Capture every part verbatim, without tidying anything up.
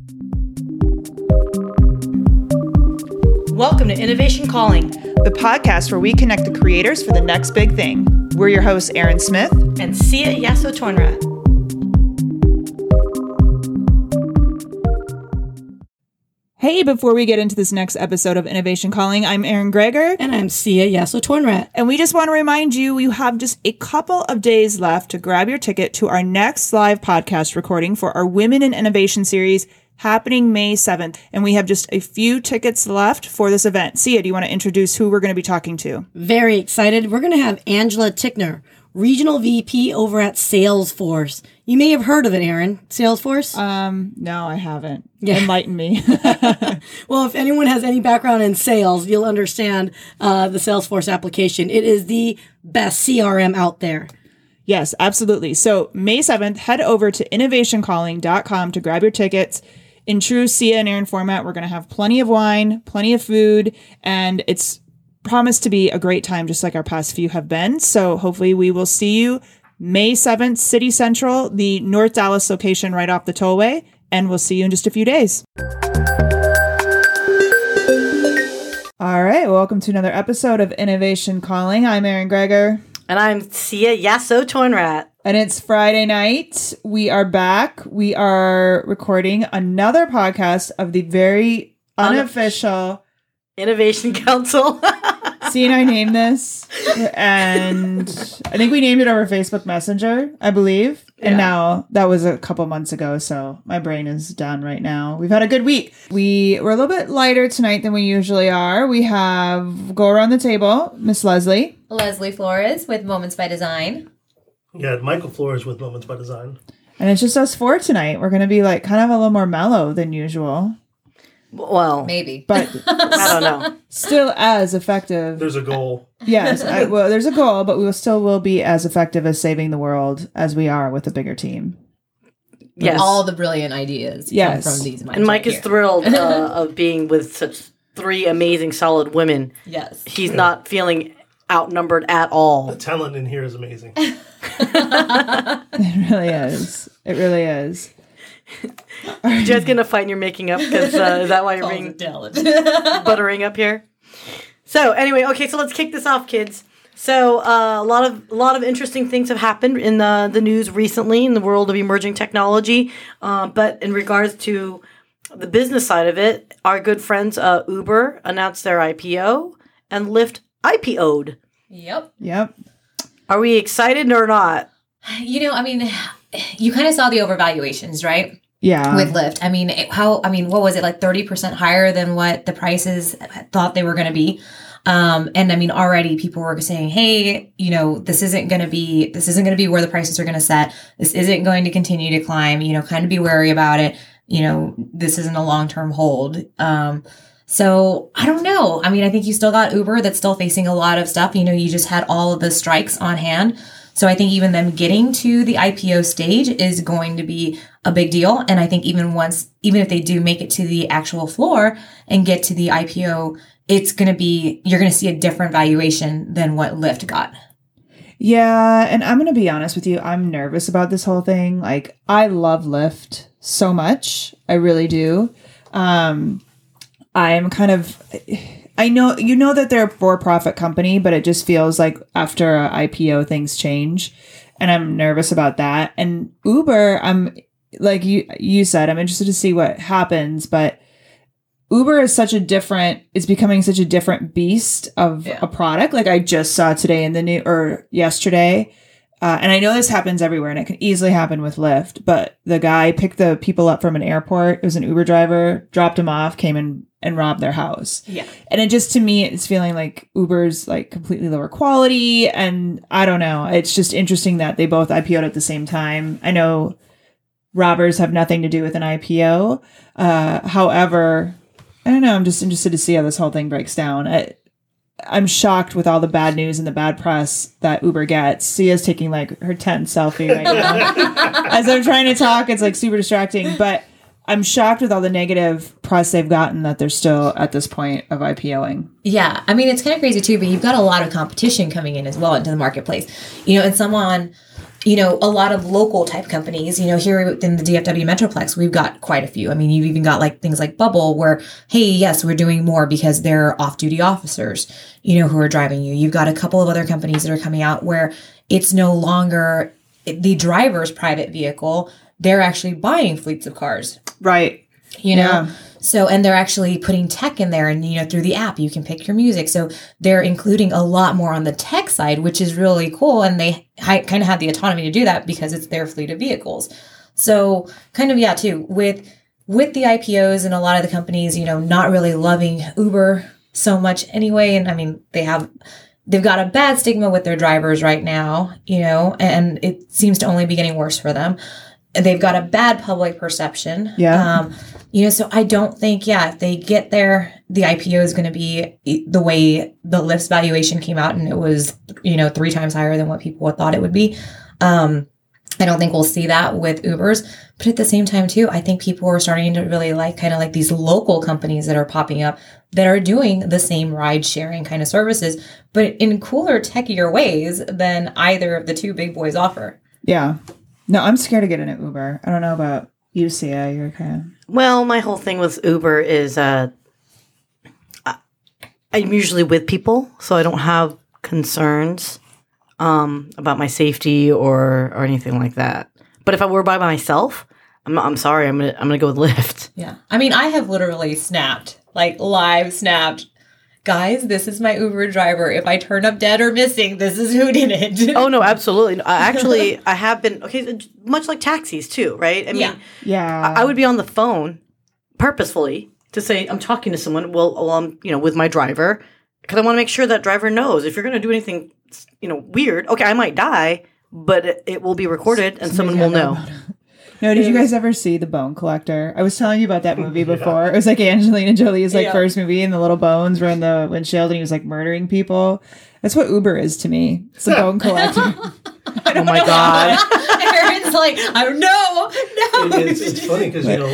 Welcome to Innovation Calling, the podcast where we connect the creators for the next big thing. We're your hosts, Aaron Smith and Sia Yasso-Tornrat. Hey, before we get into this next episode of Innovation Calling, I'm Aaron Greger. And I'm Sia Yasso-Tornrat. And we just want to remind you, you have just a couple of days left to grab your ticket to our next live podcast recording for our Women in Innovation series happening May seventh. And we have just a few tickets left for this event. Sia, do you want to introduce who we're going to be talking to? Very excited. We're going to have Angela Tickner, Regional V P over at Salesforce. You may have heard of it, Aaron. Salesforce? Um, no, I haven't. Yeah. Enlighten me. Well, if anyone has any background in sales, you'll understand uh, the Salesforce application. It is the best C R M out there. Yes, absolutely. So May seventh, head over to innovation calling dot com to grab your tickets. In true Sia and Aaron format, we're going to have plenty of wine, plenty of food, and it's promised to be a great time, just like our past few have been. So hopefully we will see you May seventh, City Central, the North Dallas location right off the tollway, and we'll see you in just a few days. All right, welcome to another episode of Innovation Calling. I'm Aaron Greger. And I'm Sia Yasso-Tornrat. And it's Friday night. We are back. We are recording another podcast of the very unofficial Innovation Council. C and I named this. And I think we named it over Facebook Messenger, I believe. And yeah. Now that was a couple months ago, so my brain is done right now. We've had a good week. We we're a little bit lighter tonight than we usually are. We have go around the table, Miss Leslie. Leslie Flores with Moments by Design. Yeah, Michael Flores with Moments by Design. And it's just us four tonight. We're going to be like kind of a little more mellow than usual. Well, maybe. But I don't know. Still as effective. There's a goal. Yes. I, well, there's a goal, but we will still will be as effective as saving the world as we are with a bigger team. Yes. All the brilliant ideas yes. come from these minds. And Mike right is here. thrilled uh, of being with such three amazing, solid women. Yes. He's yeah. not feeling outnumbered at all. The talent in here is amazing. It really is. It really is. Are you guys gonna fight in your making up? Because uh, is that why you're being buttering up here? So anyway, okay, so let's kick this off, kids. So uh, a lot of a lot of interesting things have happened in the the news recently in the world of emerging technology. Uh, but in regards to the business side of it, our good friends uh, Uber announced their I P O and Lyft I P O'd. Yep. Yep. Are we excited or not? You know, I mean, you kind of saw the overvaluations, right? Yeah. With Lyft. I mean, it, how, I mean, what was it, like thirty percent higher than what the prices thought they were going to be? Um, and I mean, already people were saying, hey, you know, this isn't going to be, this isn't going to be where the prices are going to set. This isn't going to continue to climb, you know, kind of be wary about it. You know, this isn't a long-term hold. Um, So I don't know. I mean, I think you still got Uber that's still facing a lot of stuff. You know, you just had all of the strikes on hand. So I think even them getting to the I P O stage is going to be a big deal. And I think even once, even if they do make it to the actual floor and get to the I P O, it's going to be, you're going to see a different valuation than what Lyft got. Yeah. And I'm going to be honest with you. I'm nervous about this whole thing. Like, I love Lyft so much. I really do. Um, I'm kind of, I know, you know that they're a for-profit company, but it just feels like after a I P O things change, and I'm nervous about that. And Uber, I'm like you, you said, I'm interested to see what happens, but Uber is such a different, it's becoming such a different beast of yeah. a product. Like I just saw today in the new, or yesterday, uh, and I know this happens everywhere and it can easily happen with Lyft, but the guy picked the people up from an airport. It was an Uber driver, dropped them off, came in and robbed their house. Yeah. And it just, to me, it's feeling like Uber's like completely lower quality. And I don't know. It's just interesting that they both I P O'd at the same time. I know robbers have nothing to do with an I P O. Uh, however, I don't know. I'm just interested to see how this whole thing breaks down. I, I'm shocked with all the bad news and the bad press that Uber gets. Sia's taking like her tenth selfie right now. As I'm trying to talk, it's like super distracting. But I'm shocked with all the negative press they've gotten that they're still at this point of IPOing. Yeah. I mean, it's kind of crazy too, but you've got a lot of competition coming in as well into the marketplace. You know, and someone, you know, a lot of local type companies, you know, here within the D F W Metroplex, we've got quite a few. I mean, you've even got like things like Bubble where, hey, yes, we're doing more because they're off-duty officers, you know, who are driving you. You've got a couple of other companies that are coming out where it's no longer the driver's private vehicle. They're actually buying fleets of cars. Right. You know? Yeah. So, and they're actually putting tech in there, and, you know, through the app, you can pick your music. So they're including a lot more on the tech side, which is really cool. And they hi- kind of have the autonomy to do that because it's their fleet of vehicles. So kind of, yeah, too, with, with the I P Os and a lot of the companies, you know, not really loving Uber so much anyway. And I mean, they have, they've got a bad stigma with their drivers right now, you know, and it seems to only be getting worse for them. They've got a bad public perception. Yeah. Um, you know, so I don't think, yeah, if they get there, the I P O is going to be the way the Lyft's valuation came out, and it was, you know, three times higher than what people thought it would be. Um, I don't think we'll see that with Ubers. But at the same time, too, I think people are starting to really like kind of like these local companies that are popping up that are doing the same ride sharing kind of services, but in cooler, techier ways than either of the two big boys offer. Yeah. No, I'm scared to get in an Uber. I don't know about you, Sia. You're kind of... Well, my whole thing with Uber is uh, I, I'm usually with people, so I don't have concerns um, about my safety or or anything like that. But if I were by myself, I'm I'm sorry, I'm gonna I'm gonna go with Lyft. Yeah, I mean, I have literally snapped, like live snapped. Guys, this is my Uber driver. If I turn up dead or missing, this is who did it. Oh, no, absolutely. I actually, I have been, okay, much like taxis too, right? I mean, Yeah. Yeah. I, I would be on the phone purposefully to say, I'm talking to someone, well, well I'm, you know, with my driver, because I want to make sure that driver knows if you're going to do anything, you know, weird, okay, I might die, but it, it will be recorded and someone will know. No, did you guys ever see The Bone Collector? I was telling you about that movie before. It was like Angelina Jolie's like Yeah. first movie, and the little bones were in the windshield, and he was like murdering people. That's what Uber is to me. It's the Bone Collector. Oh my God. Aaron's like, I don't know. No. It- it's, it's funny because, you know,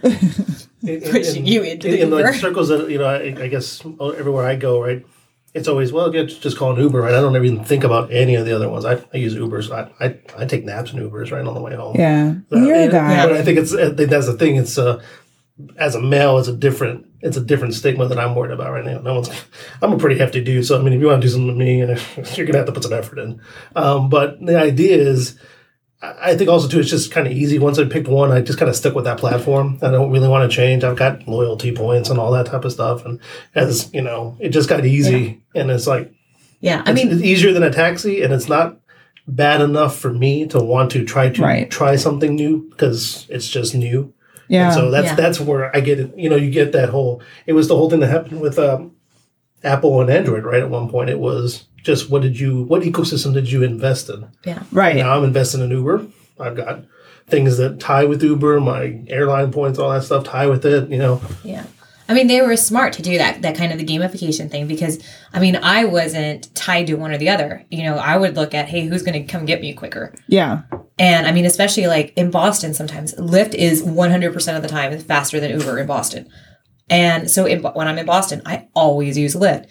I, in, in- Pushing in- you into in, the in like Uber. circles that, you know, I, I guess everywhere I go, right, it's always, well, yeah, just call an Uber, right? I don't ever even think about any of the other ones. I, I use Ubers. I, I I take naps in Ubers right on the way home. Yeah. Uh, You're a and- guy. But I think it's I think that's the thing. It's uh, as a male, it's a different it's a different stigma that I'm worried about right now. No one's. I'm a pretty hefty dude, so I mean, if you want to do something with me, you're gonna have to put some effort in. Um, but the idea is, I think also too, it's just kind of easy. Once I picked one, I just kind of stuck with that platform. I don't really want to change. I've got loyalty points and all that type of stuff, and as you know, it just got easy, and it's like. Yeah, I It's, mean, it's easier than a taxi, and it's not bad enough for me to want to try to Right. try something new because it's just new. Yeah. And so that's Yeah. that's where I get it. You know, you get that whole. It was the whole thing that happened with um, Apple and Android, right? At one point, it was just what did you, what ecosystem did you invest in? yeah. Right. Now I'm investing in Uber. I've got things that tie with Uber, my airline points, all that stuff tie with it. You know, Yeah. I mean, they were smart to do that, that kind of the gamification thing, because, I mean, I wasn't tied to one or the other. You know, I would look at, hey, who's going to come get me quicker? Yeah. And I mean, especially like in Boston, sometimes Lyft is one hundred percent of the time faster than Uber in Boston. And so in, when I'm in Boston, I always use Lyft.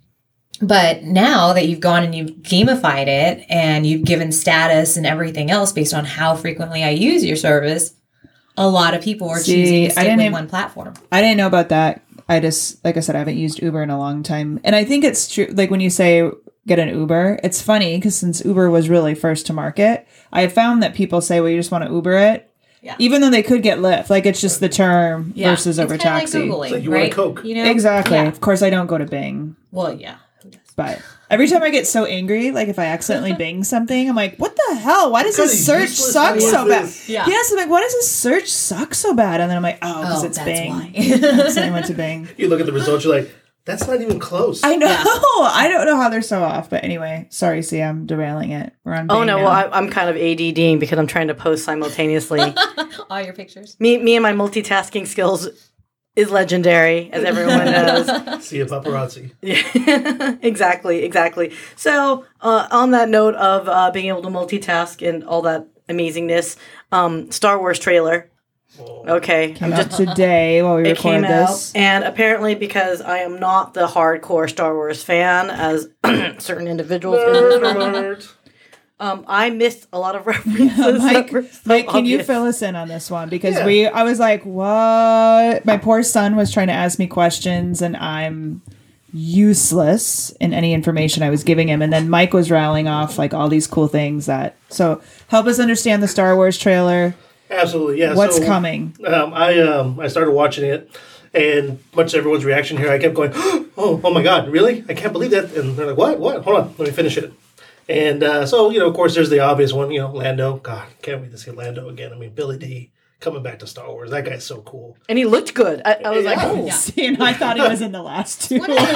But now that you've gone and you've gamified it and you've given status and everything else based on how frequently I use your service, a lot of people are See, choosing to I stick didn't with even- one platform. I didn't know about that. I just, like I said, I haven't used Uber in a long time. And I think it's true. Like when you say get an Uber, it's funny because since Uber was really first to market, I found that people say, well, you just want to Uber it. Yeah. Even though they could get Lyft. Like it's just the term Yeah. versus over It's kinda taxi. Like Googling, It's like you want a right? Coke. You know? Exactly. Yeah. Of course, I don't go to Bing. Well, yeah. Who does? But every time I get so angry, like if I accidentally Bing something, I'm like, what the hell? Why does What this kind of search useless suck thing is so bad? this? Yeah. Yes, I'm like, why does this search suck so bad? And then I'm like, oh, because Oh, it's that's Bing. why. I accidentally went to Bing. you look at the results, you're like, that's not even close. I know. I don't know how they're so off. But anyway, sorry, see, I'm derailing it. We're on Bing Oh, no, now. well, I, I'm kind of ADDing because I'm trying to post simultaneously. All your pictures. me, me and my multitasking skills is legendary, as everyone knows. See a paparazzi. Yeah, exactly, exactly. So, uh, on that note of uh, being able to multitask and all that amazingness, um, Star Wars trailer. Okay, Came I'm out just. today while we It came record out, this. and apparently because I am not the hardcore Star Wars fan, as certain individuals in this room, Nerd. Um, I missed a lot of references. Yeah, Mike, that were so Mike, can you obvious. fill us in on this one? Because Yeah. we, I was like, what? My poor son was trying to ask me questions, and I'm useless in any information I was giving him. And then Mike was rattling off like all these cool things that. So help us understand the Star Wars trailer. Absolutely, yeah. What's so, coming? Um, I um, I started watching it, and much to everyone's reaction here, I kept going, "Oh, oh my God, really? I can't believe that!" And they're like, "What? What? Hold on, let me finish it." And uh, so, you know, of course, there's the obvious one. You know, Lando. God, can't wait to see Lando again. I mean, Billy D coming back to Star Wars. That guy's so cool. And he looked good. I, I was like, Yeah. oh. Yeah. See, and I thought he was in the last two. He's one of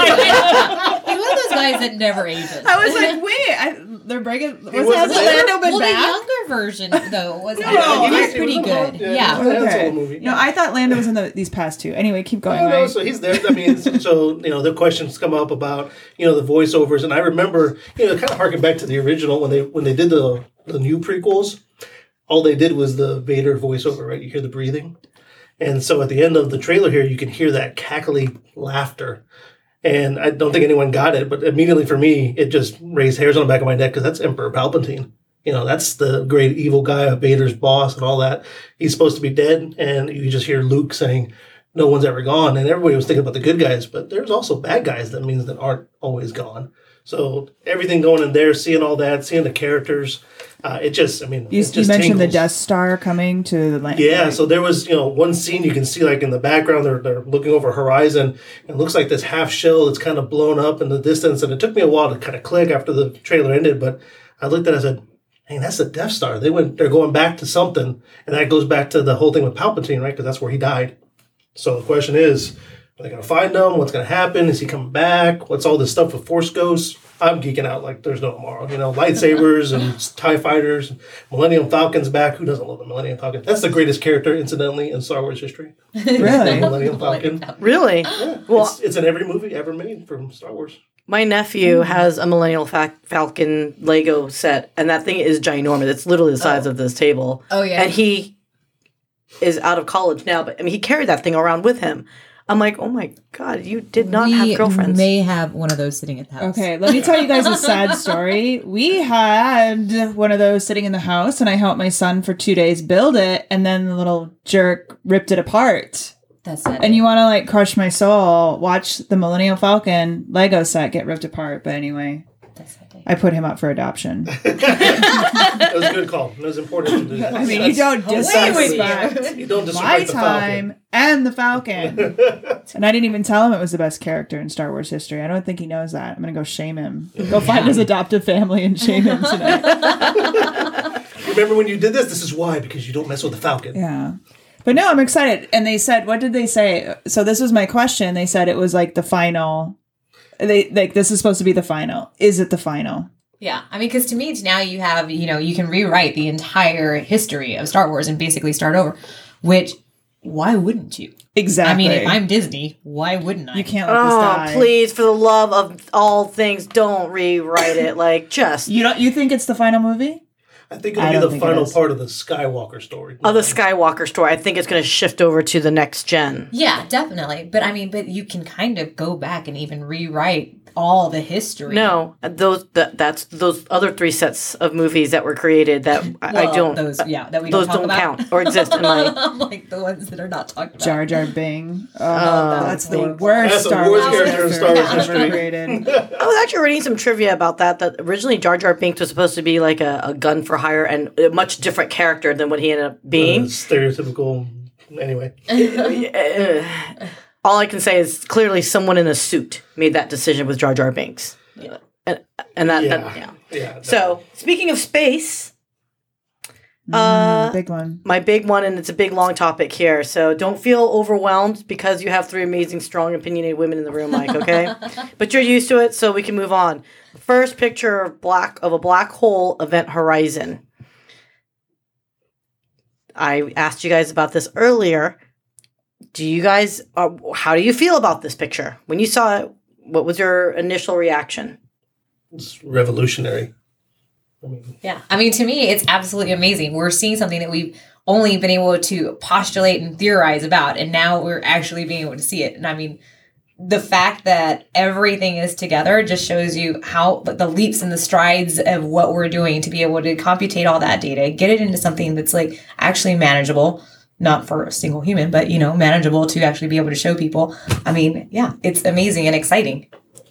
those guys that never ages. I was like, wait, I, they're breaking. Was wasn't has there? Lando been well, back? the younger version though was No, actually he he was- was pretty he was good. in the- Yeah. yeah. That's Okay. a movie. No, I thought Lando was in the, these past two. Anyway, keep going. No, no, Mike. so he's there. I mean, so, so, you know, the questions come up about, you know, the voiceovers, and I remember, you know, kind of harking back to the original when they when they did the the new prequels. All they did was the Vader voiceover, right? You hear the breathing, and so at the end of the trailer here, you can hear that cackly laughter, and I don't think anyone got it, but immediately for me, it just raised hairs on the back of my neck because that's Emperor Palpatine. You know, that's the great evil guy, Vader's boss, and all that. He's supposed to be dead, and you just hear Luke saying, "No one's ever gone," and everybody was thinking about the good guys, but there's also bad guys. That means that aren't always gone. So everything going in there, seeing all that, seeing the characters, uh, it just, I mean, You, it you just mentioned the tingles. Death Star coming to the land. Yeah, so there was, you know, one scene you can see like in the background, they're, they're looking over a horizon. And it looks like this half shell that's kind of blown up in the distance. And it took me a while to kind of click after the trailer ended, but I looked at it and I said, hey, that's the Death Star. They went, they're going back to something. And that goes back to the whole thing with Palpatine, right? Because that's where he died. So the question is, are they going to find him? What's going to happen? Is he coming back? What's all this stuff with Force Ghosts? I'm geeking out like there's no tomorrow. You know, lightsabers and TIE fighters, Millennium Falcon's back. Who doesn't love the Millennium Falcon? That's the greatest character, incidentally, in Star Wars history. Really? The Millennium Falcon. Really? Yeah, Well- it's, it's in every movie ever made from Star Wars. My nephew has a Millennial Fa- Falcon Lego set, and that thing is ginormous. It's literally the size of this table. Oh, yeah. And he is out of college now, but I mean, he carried that thing around with him. I'm like, oh my God, you did not we have girlfriends. may have one of those sitting at the house. Okay, let me tell you guys a sad story. We had one of those sitting in the house, and I helped my son for two days build it, and then the little jerk ripped it apart. That's sad. And you want to like crush my soul? Watch the Millennium Falcon Lego set get ripped apart. But anyway, That's sad. I put him up for adoption. That was a good call. It was important to do that. I mean, you don't disrespect You don't my disrespect the time Falcon. and the Falcon. And I didn't even tell him it was the best character in Star Wars history. I don't think he knows that. I'm gonna go shame him. Go find his adoptive family and shame him tonight. Remember when you did this? This is why, because you don't mess with the Falcon. Yeah. But no, I'm excited. And they said, what did they say? So this was my question. They said it was like the final. They like this is supposed to be the final. Is it the final? Yeah, I mean, because to me, now you have, you know, you can rewrite the entire history of Star Wars and basically start over, which, why wouldn't you? Exactly. I mean, if I'm Disney, why wouldn't I? you can't let this Oh, die. please, for the love of all things, don't rewrite it. Like, just You don't. You think it's the final movie? I think I it'll don't be the think it final is. part of the Skywalker story. of the Skywalker story. I think it's going to shift over to the next gen. Yeah, definitely. But I mean, but you can kind of go back and even rewrite all the history. No, those that, that's those other three sets of movies that were created that I, Well, I don't. Those, yeah, that we those don't, talk don't about. count or exist in my. like the ones that are not talked about. Jar Jar Bing. Oh, Uh, that's the thanks. worst That's the Star worst Wars character in Star Wars ever history. created. I was actually reading some trivia about that. That originally Jar Jar Binks was supposed to be like a, a gun for hire and a much different character than what he ended up Uh, being. stereotypical. Anyway, Uh, all I can say is clearly someone in a suit made that decision with Jar Jar Binks. Yeah. And, and that, yeah, that yeah. yeah. So speaking of space, uh, Big one. my big one, and it's a big long topic here. So don't feel overwhelmed because you have three amazing, strong, opinionated women in the room, Mike. Okay, but you're used to it, so we can move on. First picture of black of a black hole event horizon. I asked you guys about this earlier. Do you guys? Uh, how do you feel about this picture when you saw it? What was your initial reaction? It's revolutionary. I mean, Yeah. I mean, to me, it's absolutely amazing. We're seeing something that we've only been able to postulate and theorize about, and now we're actually being able to see it. And I mean, the fact that everything is together just shows you how the leaps and the strides of what we're doing to be able to computate all that data, get it into something that's like actually manageable, not for a single human, but, you know, manageable to actually be able to show people. I mean, yeah, it's amazing and exciting.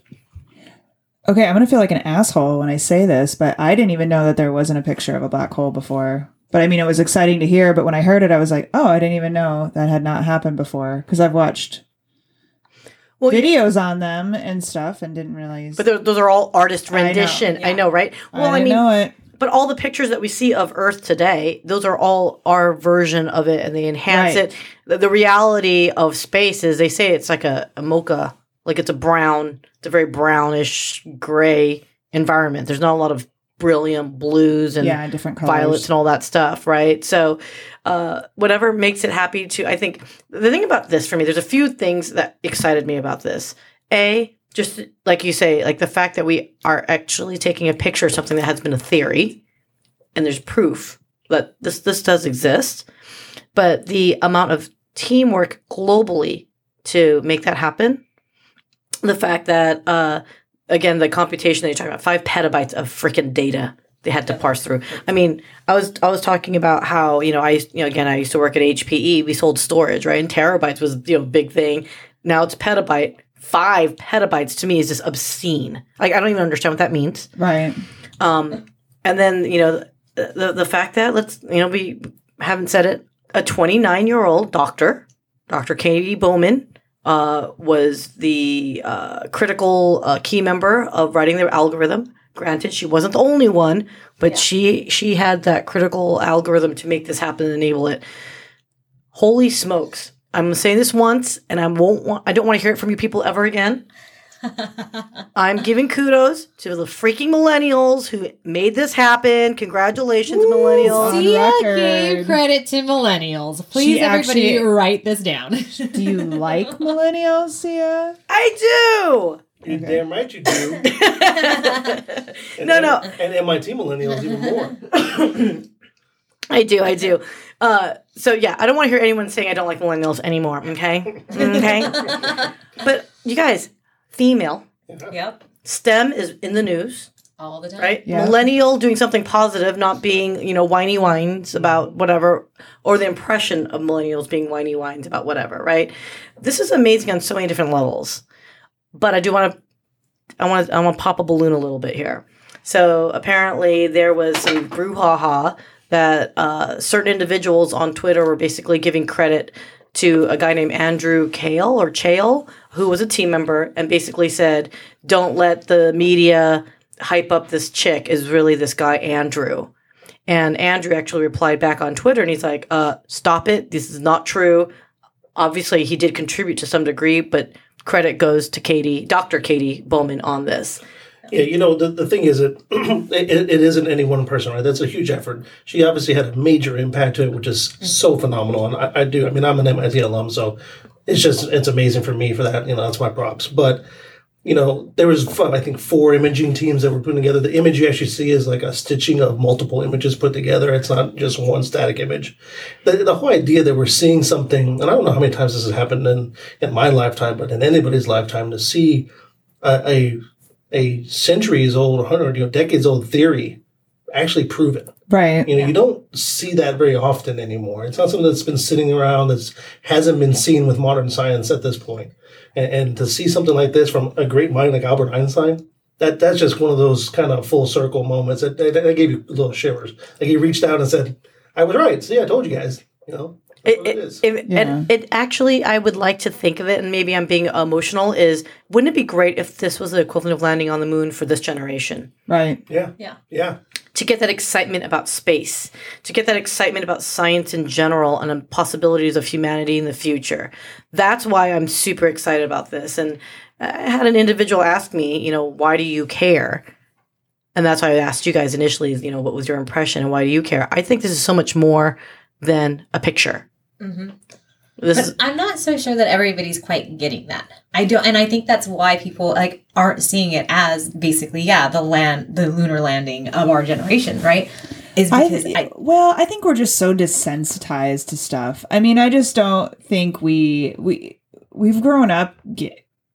Okay, I'm going to feel like an asshole when I say this, but I didn't even know that there wasn't a picture of a black hole before. But I mean, it was exciting to hear, but when I heard it, I was like, oh, I didn't even know that had not happened before, because I've watched well, videos you, on them and stuff and didn't realize. But those are all artist rendition. I know, yeah. I know right? Well, I, I mean, know it. But all the pictures that we see of Earth today, those are all our version of it, and they enhance right. it. The, the reality of space is they say it's like a, a mocha, like it's a brown, it's a very brownish, gray environment. There's not a lot of brilliant blues and yeah, different colors. Violets and all that stuff, right? So uh, whatever makes it happy to, I think, the thing about this for me, there's a few things that excited me about this. A, just like you say, like the fact that we are actually taking a picture of something that has been a theory, and there's proof that this this does exist. But the amount of teamwork globally to make that happen, the fact that, uh, again, the computation that you're talking about, five petabytes of freaking data they had to parse through. I mean, I was I was talking about how, you know, I you know again I used to work at H P E. We sold storage, right? And terabytes was, you know, a big thing. Now it's petabyte. Five petabytes to me is just obscene. Like, I don't even understand what that means. Right. Um, and then, you know, the the fact that, let's, you know, we haven't said it, a twenty-nine-year-old doctor, Doctor Katie Bowman, uh, was the uh, critical uh, key member of writing the algorithm. Granted, she wasn't the only one, but yeah. she she had that critical algorithm to make this happen and enable it. Holy smokes. I'm saying this once, and I won't want, I don't want to hear it from you people ever again. I'm giving kudos to the freaking millennials who made this happen. Congratulations, Ooh, millennials. Sia gave credit to millennials. Please, she everybody, actually, write this down. Do you like millennials, Sia? I do. You okay. Damn right you do. and, no, no. And M I T millennials even more. I do, I do. Uh, so, yeah, I don't want to hear anyone saying I don't like millennials anymore, okay? Okay? But, you guys, female. Yep. STEM is in the news. All the time. Right? Yeah. Millennial doing something positive, not being, you know, whiny whines about whatever, or the impression of millennials being whiny whines about whatever, right? This is amazing on so many different levels. But I do want to, I want to, I want to pop a balloon a little bit here. So, apparently, there was some brouhaha that uh, certain individuals on Twitter were basically giving credit to a guy named Andrew Kale or Chale, who was a team member, and basically said, don't let the media hype up this chick, is really this guy Andrew. And Andrew actually replied back on Twitter, and he's like, uh, stop it. This is not true. Obviously, he did contribute to some degree, but credit goes to Katie, Doctor Katie Bowman on this. Yeah, you know, the, the thing is that it, it isn't any one person, right? That's a huge effort. She obviously had a major impact to it, which is so phenomenal. And I, I do, I mean, I'm an M I T alum, so it's just, it's amazing for me for that. You know, that's my props. But, you know, there was, I think, four imaging teams that were putting together. The image you actually see is like a stitching of multiple images put together. It's not just one static image. The, the whole idea that we're seeing something, and I don't know how many times this has happened in, in my lifetime, but in anybody's lifetime, to see a, a a centuries old, hundred, you know, decades old theory actually proven. Right. You know, yeah. You don't see that very often anymore. It's not something that's been sitting around that hasn't been seen with modern science at this point. And, and to see something like this from a great mind like Albert Einstein, that that's just one of those kind of full circle moments that, that, that gave you little shivers. Like he reached out and said, I was right. See, I told you guys, you know. It, it, it, yeah. and it actually, I would like to think of it, and maybe I'm being emotional, is wouldn't it be great if this was the equivalent of landing on the moon for this generation? Right. Yeah. Yeah. Yeah. To get that excitement about space, to get that excitement about science in general and the possibilities of humanity in the future. That's why I'm super excited about this. And I had an individual ask me, you know, why do you care? And that's why I asked you guys initially, you know, what was your impression and why do you care? I think this is so much more than a picture. Mm-hmm. This but is, I'm not so sure that everybody's quite getting that. I do, and I think that's why people like aren't seeing it as basically, yeah, the land, the lunar landing of our generation, right? Is because I, I, well, I think we're just so desensitized to stuff. I mean, I just don't think we we we've grown up. Get,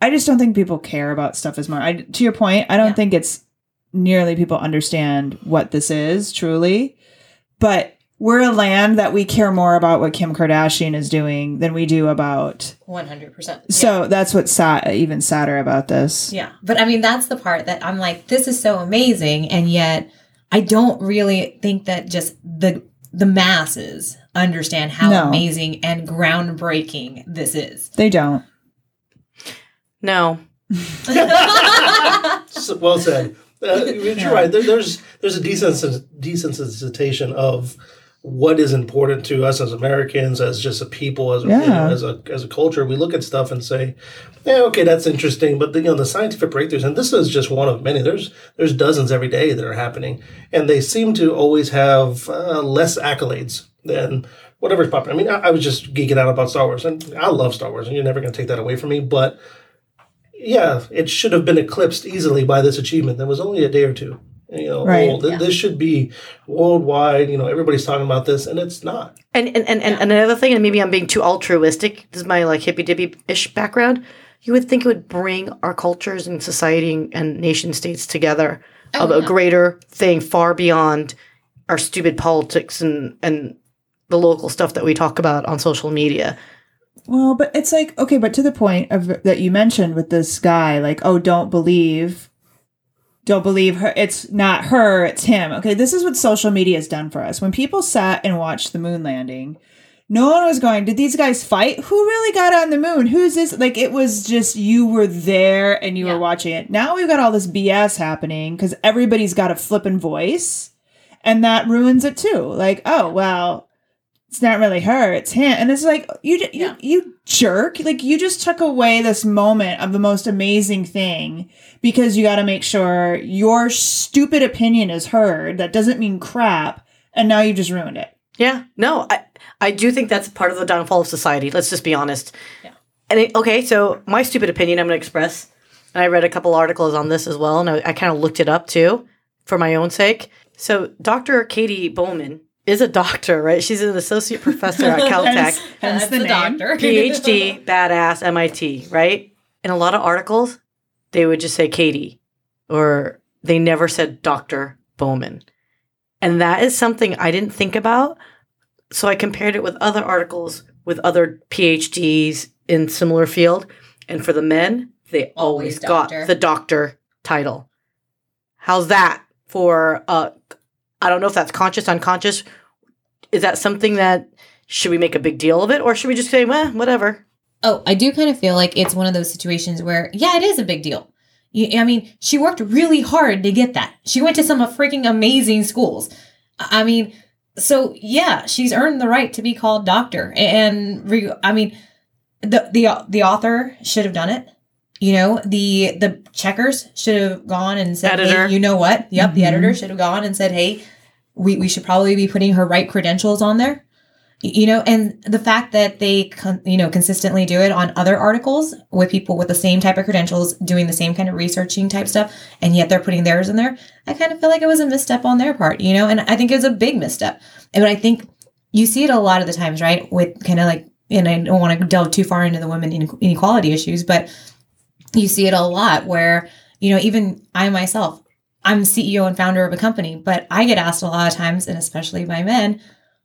I just don't think people care about stuff as much. I, to your point, I don't yeah. think it's nearly people understand what this is truly, but we're a land that we care more about what Kim Kardashian is doing than we do about one hundred percent. So yeah. that's what's sad, even sadder about this. Yeah. But I mean, that's the part that I'm like, this is so amazing. And yet I don't really think that just the the masses understand how no. amazing and groundbreaking this is. They don't. No. Well said. Uh, you're yeah. right. There, there's there's a desens- desensitization of what is important to us as Americans, as just a people, as a, yeah. you know, as a as a culture. We look at stuff and say, "Yeah, okay, that's interesting." But the, you know, the scientific breakthroughs, and this is just one of many. There's there's dozens every day that are happening, and they seem to always have uh, less accolades than whatever's popular. I mean, I, I was just geeking out about Star Wars, and I love Star Wars, and you're never going to take that away from me. But yeah, it should have been eclipsed easily by this achievement. That was only a day or two. You know, right. old. Yeah. This should be worldwide. You know, everybody's talking about this, and it's not. And and, and, and another thing, and maybe I'm being too altruistic. This is my like hippy dippy ish background. You would think it would bring our cultures and society and nation states together oh, of yeah. a greater thing, far beyond our stupid politics and and the local stuff that we talk about on social media. Well, but it's like, okay, but to the point of that you mentioned with this guy, like, oh, don't believe. Don't believe her. It's not her. It's him. Okay, this is what social media has done for us. When people sat and watched the moon landing, no one was going, did these guys fight? Who really got on the moon? Who's this? Like, it was just, you were there and you yeah. were watching it. Now we've got all this B S happening because everybody's got a flippin' voice, and that ruins it too. Like, oh, well, it's not really her. It's him. And it's like, you, you, yeah. you jerk. Like, you just took away this moment of the most amazing thing because you got to make sure your stupid opinion is heard. That doesn't mean crap. And now you just ruined it. Yeah. No, I, I do think that's part of the downfall of society. Let's just be honest. Yeah. And it, okay, so my stupid opinion I'm going to express. And I read a couple articles on this as well. And I, I kind of looked it up too for my own sake. So Doctor Katie Bowman is a doctor, right? She's an associate professor at Caltech. hence, hence the, the doctor. P H D, badass, M I T, right? In a lot of articles, they would just say Katie, or they never said Doctor Bowman. And that is something I didn't think about. So I compared it with other articles with other P H Ds in similar field. And for the men, they always, always got the doctor title. How's that for uh I don't know if that's conscious, unconscious. Is that something that, should we make a big deal of it? Or should we just say, well, whatever? Oh, I do kind of feel like it's one of those situations where, yeah, it is a big deal. You, I mean, she worked really hard to get that. She went to some freaking amazing schools. I mean, so yeah, she's earned the right to be called doctor. And re- I mean, the, the, the author should have done it. You know, the the checkers should have gone and said, editor. Hey, you know what? Yep, mm-hmm. The editor should have gone and said, hey, we, we should probably be putting her right credentials on there. You know, and the fact that they, con- you know, consistently do it on other articles with people with the same type of credentials, doing the same kind of researching type stuff, and yet they're putting theirs in there, I kind of feel like it was a misstep on their part, you know, and I think it was a big misstep. And I think you see it a lot of the times, right, with kind of like, and I don't want to delve too far into the women inequality issues, but you see it a lot where, you know, even I myself, I'm C E O and founder of a company, but I get asked a lot of times, and especially by men,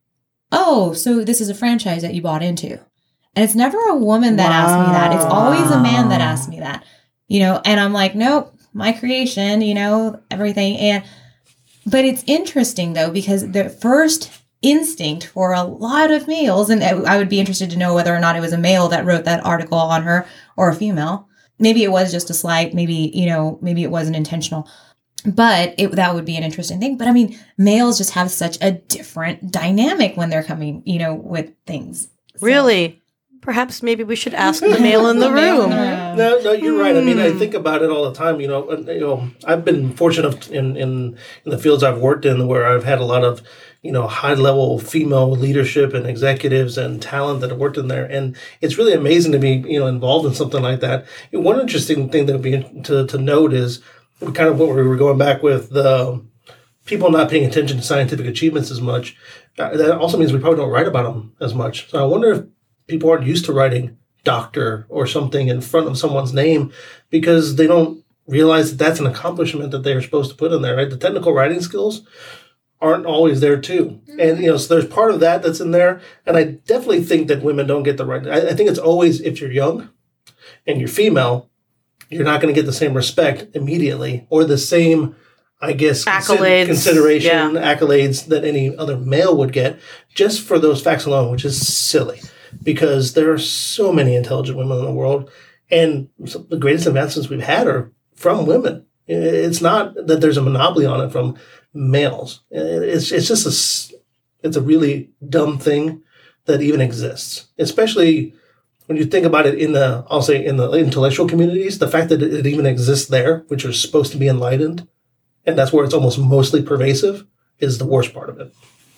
oh, so this is a franchise that you bought into. And it's never a woman that wow. asks me that. It's always a man that asks me that, you know, and I'm like, nope, my creation, you know, everything. And, but it's interesting though, because the first instinct for a lot of males, and I would be interested to know whether or not it was a male that wrote that article on her or a female. Maybe it was just a slight, maybe, you know, maybe it wasn't intentional, but it, that would be an interesting thing. But I mean, males just have such a different dynamic when they're coming, you know, with things. So. Really? Perhaps maybe we should ask the male in the room. No, no, you're right. I mean, I think about it all the time. You know, you know, I've been fortunate in, in, in the fields I've worked in where I've had a lot of, you know, high level female leadership and executives and talent that have worked in there. And it's really amazing to be, you know, involved in something like that. One interesting thing that would be to, to note is kind of what we were going back with, the people not paying attention to scientific achievements as much. Uh, that also means we probably don't write about them as much. So I wonder if people aren't used to writing doctor or something in front of someone's name because they don't realize that that's an accomplishment that they're supposed to put in there, right? The technical writing skills aren't always there too. Mm-hmm. And, you know, so there's part of that that's in there. And I definitely think that women don't get the right. I, I think it's always, if you're young and you're female, you're not going to get the same respect immediately or the same, I guess, accolades, consideration, yeah. accolades that any other male would get just for those facts alone, which is silly because there are so many intelligent women in the world. And the greatest advancements we've had are from women. It's not that there's a monopoly on it from males. It's it's just a, it's a really dumb thing that even exists, especially when you think about it in the, I'll say in the intellectual communities, the fact that it even exists there, which are supposed to be enlightened, and that's where it's almost mostly pervasive, is the worst part of it.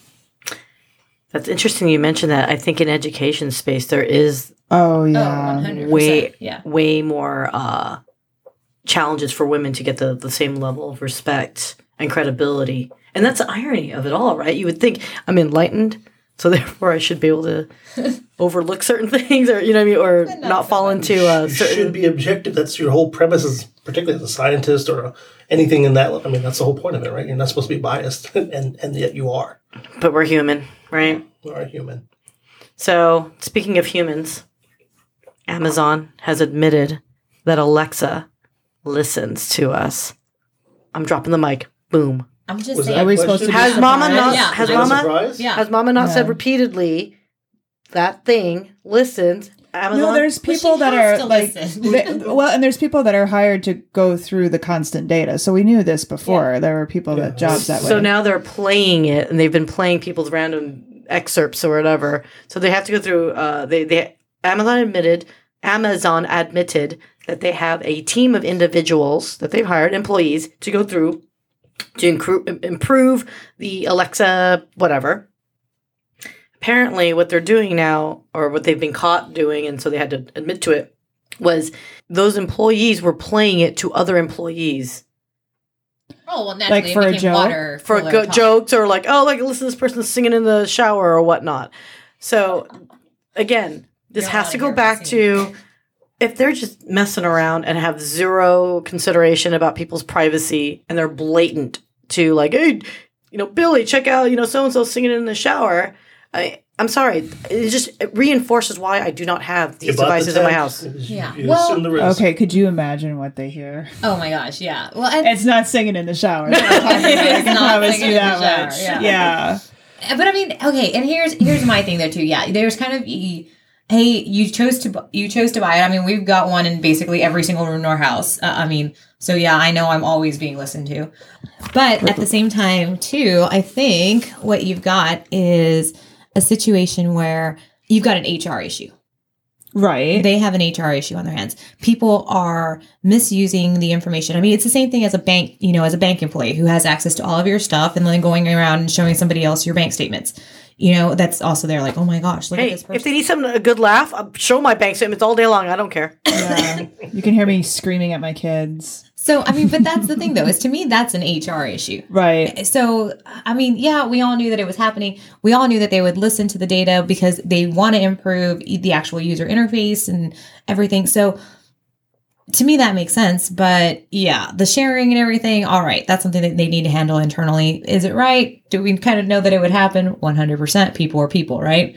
That's interesting you mentioned that. I think in education space, there is oh yeah, oh, one hundred percent. way, yeah. way more uh, challenges for women to get the, the same level of respect and credibility. And that's the irony of it all, right? You would think I'm enlightened, so therefore I should be able to overlook certain things or, you know what I mean, or not, not fall into a certain... You should be objective. That's your whole premise, is, particularly as a scientist or anything in that. I mean, that's the whole point of it, right? You're not supposed to be biased, and, and yet you are. But we're human, right? We are human. So, speaking of humans, Amazon has admitted that Alexa listens to us. I'm dropping the mic. Boom. I'm just Was saying. Are we supposed to be Has Mama surprised? not? Yeah. Has Is that a Mama? surprise? Yeah. Has Mama not Yeah. said repeatedly that thing listens? Amazon. No, there's Well, people she that has are to like, listen. they, well, and there's people that are hired to go through the constant data. So we knew this before. There were people that jobs that way. So now they're playing it, and they've been playing people's random excerpts or whatever. So they have to go through. Uh, they they Amazon admitted Amazon admitted that they have a team of individuals that they've hired, employees, to go through to incru- improve the Alexa whatever. Apparently, what they're doing now, or what they've been caught doing, and so they had to admit to it, was those employees were playing it to other employees. Oh, well, naturally, Like for it a became joke? water For cooler go- talk. jokes or like, oh, like listen to this person singing in the shower or whatnot. So again, this You're has all to go here back singing. to if they're just messing around and have zero consideration about people's privacy and they're blatant to like, hey, you know, Billy, check out, you know, so and so singing in the shower. I, I'm sorry, it just it reinforces why I do not have these You bought the devices in my tech, house. you- Yeah. you Well- assume the risk. okay, could you imagine what they hear? Oh my gosh, yeah. Well, and, It's not singing in the shower. I It's can not promise singing you in the that shower, much. yeah. Yeah. but I mean, okay. And here's here's my thing though too. Yeah, there's kind of, hey, you chose to bu- you chose to buy it. I mean, we've got one in basically every single room in our house. Uh, I mean, so yeah, I know I'm always being listened to. But at the same time, too, I think what you've got is a situation where you've got an H R issue. Right. They have an H R issue on their hands. People are misusing the information. I mean, it's the same thing as a bank, you know, as a bank employee who has access to all of your stuff and then going around and showing somebody else your bank statements. You know, that's also they're like, oh my gosh, look at Hey, this person. if they need some a good laugh, I'll show my bank statements all day long. I don't care. Yeah. You can hear me screaming at my kids. So, I mean, but that's the thing though, is to me, that's an H R issue. Right. So, I mean, yeah, we all knew that it was happening. We all knew that they would listen to the data because they want to improve the actual user interface and everything. So, to me, that makes sense. But yeah, the sharing and everything, all right, that's something that they need to handle internally. Is it right? Do we kind of know that it would happen? one hundred percent. People are people, right?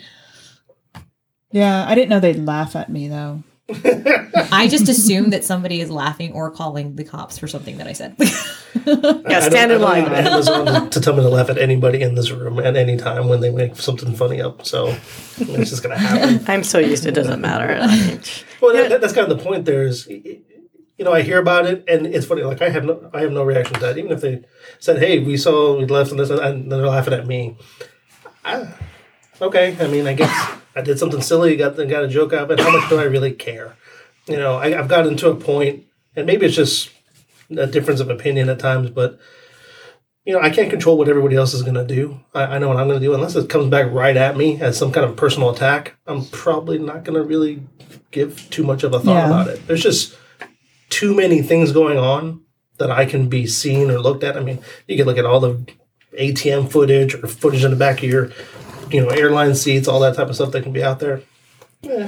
Yeah. I didn't know they'd laugh at me, though. I just assume that somebody is laughing or calling the cops for something that I said. Yeah, I stand don't, in I line. don't have Amazon to, to tell me to laugh at anybody in this room at any time when they make something funny up. So I mean, it's just going to happen. I'm so used to it doesn't matter. I mean, Well, that, that's kind of the point. There is, you know, I hear about it, and it's funny. Like I have no, I have no reaction to that. Even if they said, "Hey, we saw we left and this," and they're laughing at me. I, okay, I mean, I guess I did something silly, got got a joke out of it. How much do I really care? You know, I, I've gotten to a point, and maybe it's just a difference of opinion at times, but you know, I can't control what everybody else is going to do. I, I know what I'm going to do. Unless it comes back right at me as some kind of personal attack, I'm probably not going to really give too much of a thought Yeah. about it. There's just too many things going on that I can be seen or looked at. I mean, you can look at all the A T M footage or footage in the back of your, you know, airline seats, all that type of stuff that can be out there. Yeah.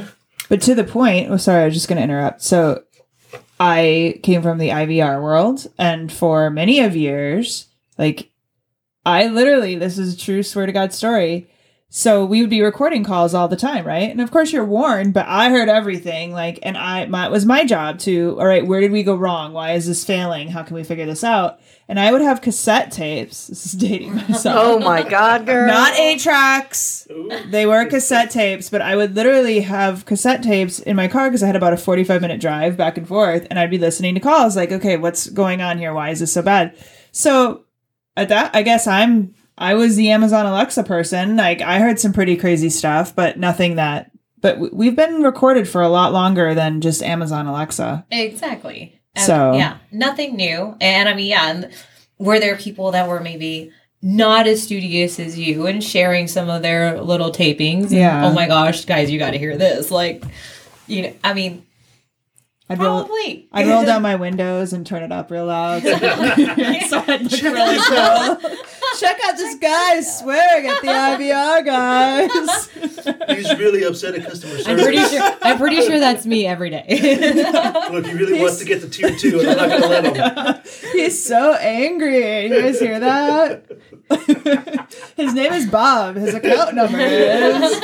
But to the point, oh, sorry, I was just going to interrupt. So I came from the I V R world, and for many of years, like, I literally, this is a true swear to God story. So we would be recording calls all the time, right? And of course you're warned, but I heard everything. Like, and I, my, it was my job to, all right, where did we go wrong? Why is this failing? How can we figure this out? And I would have cassette tapes. This is dating myself. Oh my God, girl. Not eight tracks. They were cassette tapes, but I would literally have cassette tapes in my car because I had about a forty-five minute drive back and forth. And I'd be listening to calls like, okay, what's going on here? Why is this so bad? So at that, I guess I'm, I was the Amazon Alexa person. Like, I heard some pretty crazy stuff, but nothing that, but w- we've been recorded for a lot longer than just Amazon Alexa. Exactly. And, So yeah, nothing new. And I mean, yeah, and were there people that were maybe not as studious as you and sharing some of their little tapings? Yeah. And, oh my gosh, guys, you got to hear this. Like, you know, I mean, I'd roll, probably. I'd roll down my windows and turn it up real loud. So, so I'd look really cool. Check out this guy swearing at the I V R guys. He's really upset at customer service. I'm pretty sure. I'm pretty sure that's me every day. Look, he really wants to get to tier two, and I'm not going to let him. He's so angry. You guys hear that? His name is Bob. His account number is.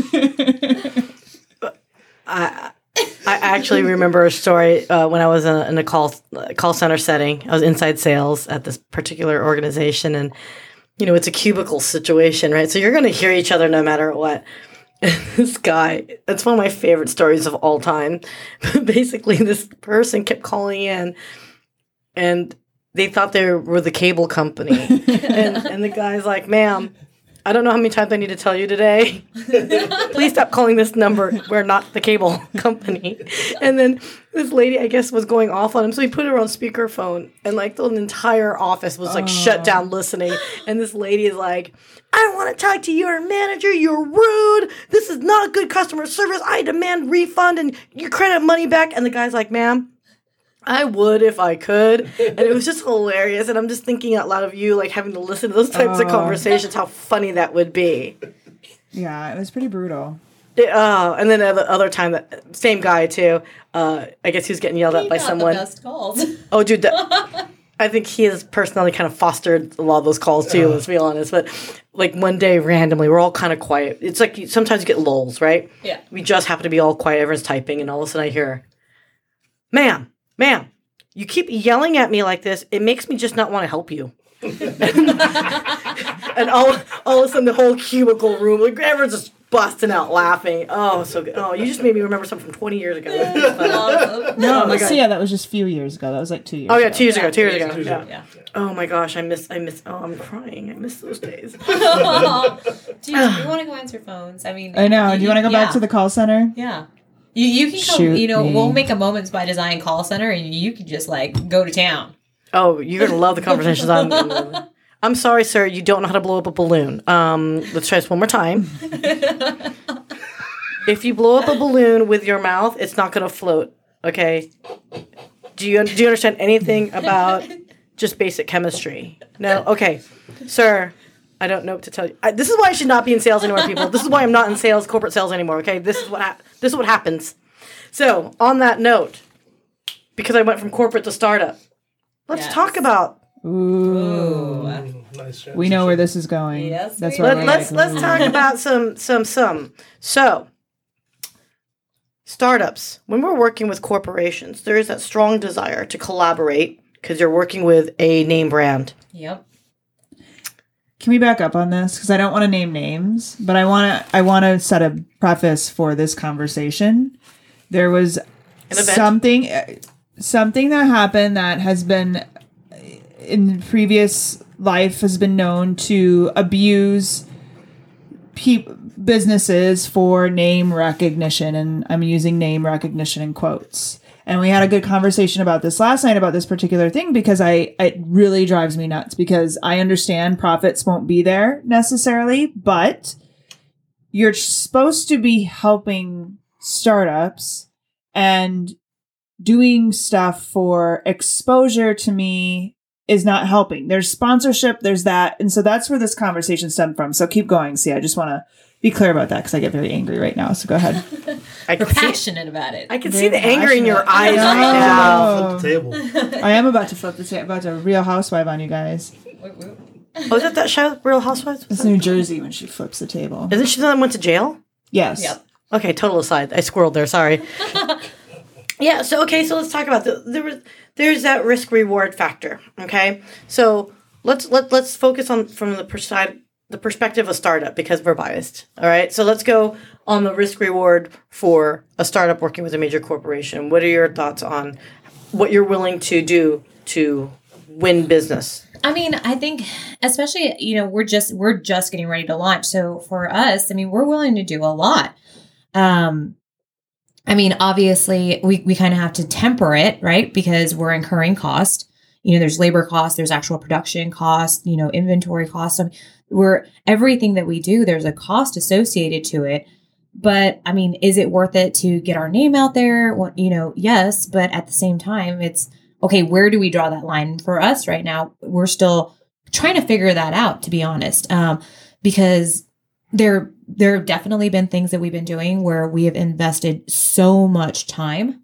I I actually remember a story uh, when I was in a, in a call call center setting. I was inside sales at this particular organization, and you know it's a cubicle situation, right? So you're going to hear each other no matter what. And this guy, it's one of my favorite stories of all time. Basically, this person kept calling in, and they thought they were the cable company, and and the guy's like, "Ma'am, I don't know how many times I need to tell you today. Please stop calling this number. We're not the cable company." And then this lady, I guess, was going off on him. So he put her on speakerphone. And like the entire office was like oh. shut down listening. And this lady is like, "I want to talk to your manager. You're rude. This is not good customer service. I demand refund and your credit money back." And the guy's like, "Ma'am, I would if I could." And it was just hilarious. And I'm just thinking out loud of you, like, having to listen to those types uh, of conversations, how funny that would be. Yeah, it was pretty brutal. It, uh, and then the other time, that same guy, too. Uh, I guess he was getting yelled at by someone. The best calls. Oh, dude. The, I think he has personally kind of fostered a lot of those calls, too, uh. let's be honest. But, like, one day, randomly, we're all kind of quiet. It's like you, sometimes you get lulls, right? Yeah. We just happen to be all quiet. Everyone's typing. And all of a sudden I hear, "Ma'am. Ma'am, you keep yelling at me like this. It makes me just not want to help you." And all, all of a sudden, the whole cubicle room, like, everyone's just busting out laughing. Oh, so good. Oh, you just made me remember something from twenty years ago. Awesome. No, oh my God. So yeah, that was just a few years ago. That was like two years ago. Oh, yeah, two years yeah, ago. Two years, years ago. ago. Yeah. Yeah. Oh, my gosh. I miss, I miss, oh, I'm crying. I miss those days. Dude, we want to go answer phones. I mean, I know. Do you want to go yeah. back to the call center? Yeah. You you can come, Shoot you know, me. we'll make a Moments by Design call center and you can just like go to town. Oh, you're going to love the conversations I'm going to I'm sorry, sir, you don't know how to blow up a balloon. Um, let's try this one more time. If you blow up a balloon with your mouth, it's not going to float, okay? Do you, do you understand anything about just basic chemistry? No? Okay. Sir, I don't know what to tell you. I, this is why I should not be in sales anymore, people. This is why I'm not in sales, corporate sales anymore, okay? This is what ha- this is what happens. So, on that note, because I went from corporate to startup, let's yes. talk about... Ooh. Ooh. Nice. We know where this is going. Yes, That's we why do. Let, we're let's like, let's talk about some some some. So, startups. When we're working with corporations, there is that strong desire to collaborate because you're working with a name brand. Yep. Can we back up on this? Because I don't want to name names, but I want to. I want to set a preface for this conversation. There was something, something that happened that has been in previous life has been known to abuse pe- businesses for name recognition, and I'm using name recognition in quotes. And we had a good conversation about this last night about this particular thing because I it really drives me nuts because I understand profits won't be there necessarily, but you're supposed to be helping startups and doing stuff for exposure to me is not helping. There's sponsorship, there's that. And so that's where this conversation stemmed from. So keep going. See, I just want to be clear about that because I get very angry right now. So go ahead. I We're passionate it. about it. I can very see the anger in your eyes right now. Flip the table. I am about to flip the table. About to Real Housewife on you guys. Oh, is that that show, Real Housewives? It's New Jersey when she flips the table. Isn't she the one that went to jail? Yes. Yep. Okay, total aside. I squirreled there. Sorry. Yeah. So okay. So let's talk about the there. There's that risk reward factor. Okay. So let's let let's focus on from the perside the perspective of startup because we're biased. All right. So let's go on the risk reward for a startup working with a major corporation. What are your thoughts on what you're willing to do to win business? I mean, I think especially, you know, we're just we're just getting ready to launch. So for us, I mean, we're willing to do a lot. Um, I mean, obviously, we, we kind of have to temper it, right? Because we're incurring cost. You know, there's labor costs, there's actual production costs, you know, inventory costs. I mean, we're everything that we do, there's a cost associated to it. But I mean, is it worth it to get our name out there? Well, you know, yes. But at the same time, it's okay, where do we draw that line? For us right now, we're still trying to figure that out, to be honest, um, because there, there have definitely been things that we've been doing where we have invested so much time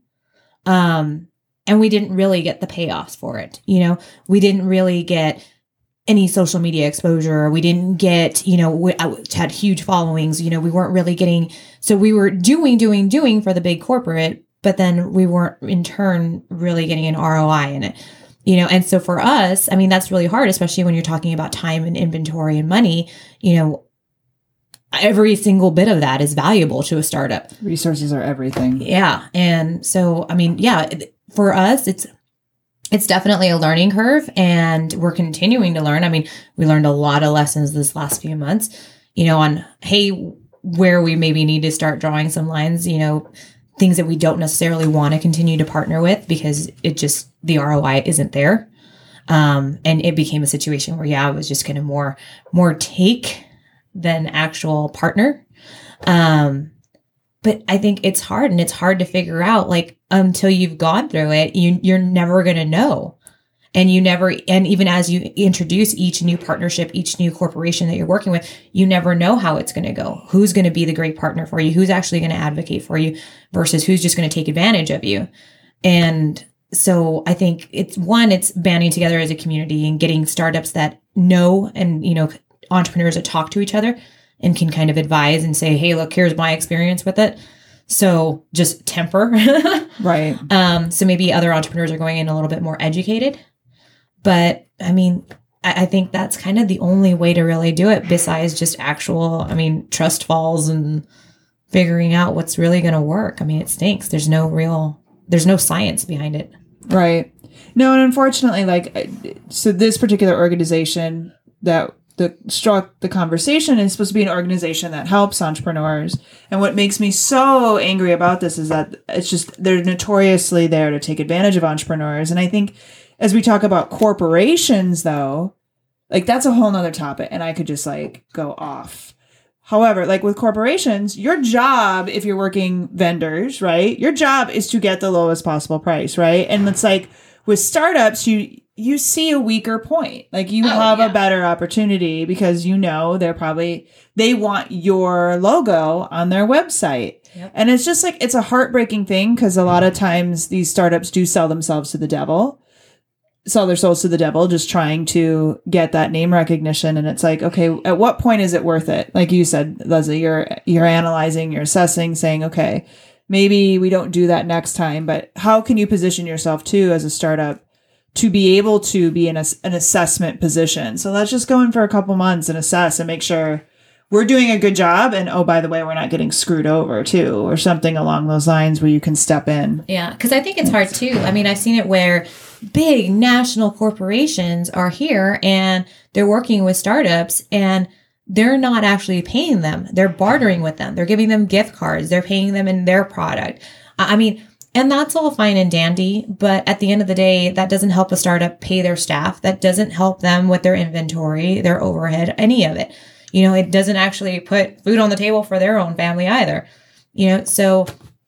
um, and we didn't really get the payoffs for it. You know, we didn't really get any social media exposure. We didn't get, you know, we had huge followings. You know, we weren't really getting, so we were doing, doing, doing for the big corporate, but then we weren't in turn really getting an R O I in it, you know? And so for us, I mean, that's really hard, especially when you're talking about time and inventory and money, you know, every single bit of that is valuable to a startup. Resources are everything. Yeah. And so, I mean, yeah, for us, it's, it's definitely a learning curve and we're continuing to learn. I mean, we learned a lot of lessons this last few months, you know, on, hey, where we maybe need to start drawing some lines, you know, things that we don't necessarily want to continue to partner with because it just, the R O I isn't there. Um, and it became a situation where, yeah, I was just kind of more, more take than actual partner. Um, but I think it's hard and it's hard to figure out, like, until you've gone through it, you, you're never going to know. And you never, and even as you introduce each new partnership, each new corporation that you're working with, you never know how it's going to go. Who's going to be the great partner for you? Who's actually going to advocate for you versus who's just going to take advantage of you? And so I think it's one, it's banding together as a community and getting startups that know and, you know, entrepreneurs that talk to each other and can kind of advise and say, hey, look, here's my experience with it. So just temper. Right. Um, so maybe other entrepreneurs are going in a little bit more educated. But I mean, I, I think that's kind of the only way to really do it besides just actual, I mean, trust falls and figuring out what's really going to work. I mean, it stinks. There's no real, there's no science behind it. Right. No, and unfortunately, like, so this particular organization that the struck the conversation is supposed to be an organization that helps entrepreneurs. And what makes me so angry about this is that it's just, they're notoriously there to take advantage of entrepreneurs. And I think as we talk about corporations, though, like that's a whole nother topic and I could just like go off. However, like with corporations, your job, if you're working vendors, right, your job is to get the lowest possible price, right? And it's like with startups, you you see a weaker point. Like you oh, have yeah. a better opportunity because you know they're probably, they want your logo on their website. Yep. And it's just like, it's a heartbreaking thing because a lot of times these startups do sell themselves to the devil. Sell their souls to the devil, just trying to get that name recognition. And it's like, okay, at what point is it worth it? Like you said, Leslie, you're, you're analyzing, you're assessing, saying, okay, maybe we don't do that next time, but how can you position yourself too as a startup to be able to be in a, an assessment position? So let's just go in for a couple months and assess and make sure we're doing a good job. And oh, by the way, we're not getting screwed over too, or something along those lines where you can step in. Yeah. Cause I think it's hard too. I mean, I've seen it where big national corporations are here and they're working with startups and they're not actually paying them. They're bartering with them. They're giving them gift cards. They're paying them in their product. I mean, and that's all fine and dandy. But at the end of the day, that doesn't help a startup pay their staff. That doesn't help them with their inventory, their overhead, any of it. You know, it doesn't actually put food on the table for their own family either. You know, so,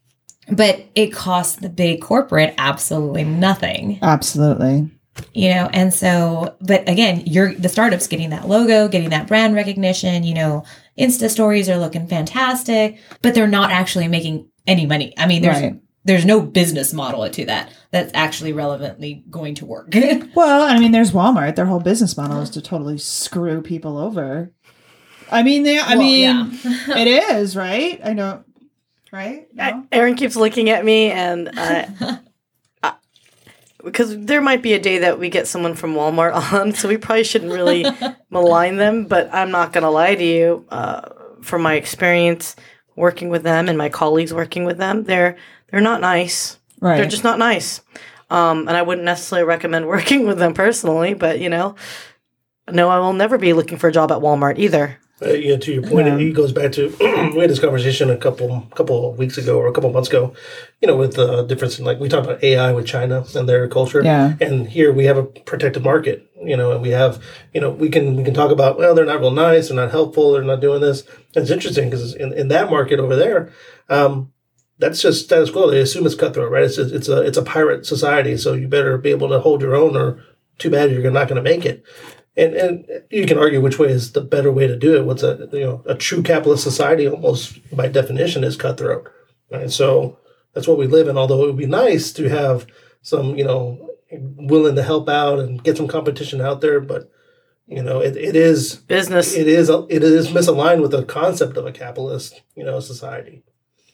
but it costs the big corporate absolutely nothing. Absolutely. You know, and so, but again, you're the startup's getting that logo, getting that brand recognition, you know, Insta stories are looking fantastic, but they're not actually making any money. I mean, there's right. there's no business model to that that's actually relevantly going to work. Well, I mean, there's Walmart. Their whole business model is to totally screw people over. I mean, they, I well, mean, yeah. It is, right? I know, right? No? I, Aaron keeps looking at me, and uh, I, because there might be a day that we get someone from Walmart on, so we probably shouldn't really malign them. But I'm not going to lie to you. Uh, from my experience working with them and my colleagues working with them, they're they're not nice. Right. They're just not nice. Um, and I wouldn't necessarily recommend working with them personally. But you know, no, I will never be looking for a job at Walmart either. Uh, yeah, to your point, yeah. It goes back to we had this conversation a couple couple of weeks ago or a couple of months ago. You know, with the difference in like we talked about A I with China and their culture, yeah. And here we have a protected market. You know, and we have you know we can we can talk about well they're not real nice, they're not helpful, they're not doing this. And it's interesting because in, in that market over there, um, that's just status quo. They assume it's cutthroat, right? It's it's a it's a pirate society, so you better be able to hold your own, or too bad you're not going to make it. And and you can argue which way is the better way to do it. What's a you know a true capitalist society almost by definition is cutthroat, right? So that's what we live in. Although it would be nice to have some you know willing to help out and get some competition out there, but you know it, it is business. It is it is misaligned with the concept of a capitalist you know society.